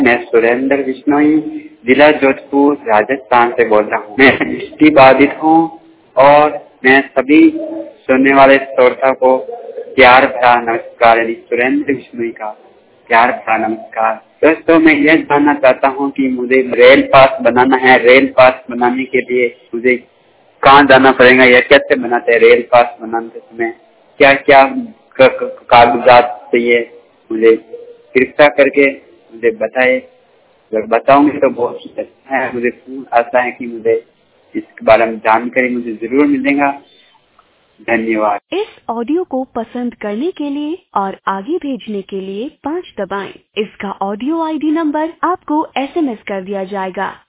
मैं सुरेंद्र बिश्नोई जिला जोधपुर राजस्थान से बोल रहा हूँ। मैं दृष्टिबाधित हूँ और मैं सभी सुनने वाले श्रोता को प्यार भरा नमस्कार, यानी सुरेंद्र बिश्नोई का प्यार भरा नमस्कार। दोस्तों, मैं यह जानना चाहता हूँ कि मुझे रेल पास बनाना है। रेल पास बनाने के लिए मुझे कहाँ जाना पड़ेगा या कैसे बनाते हैं? रेल पास बनाते समय क्या क्या कागजात चाहिए, मुझे कृपया करके मुझे बताए। अगर बताऊंगे तो बहुत अच्छा है। मुझे पूर्ण आशा है कि मुझे इसके बारे में जानकारी मुझे जरूर मिलेगा। धन्यवाद। इस ऑडियो को पसंद करने के लिए और आगे भेजने के लिए 5 दबाएं। इसका ऑडियो ID नंबर आपको SMS कर दिया जाएगा।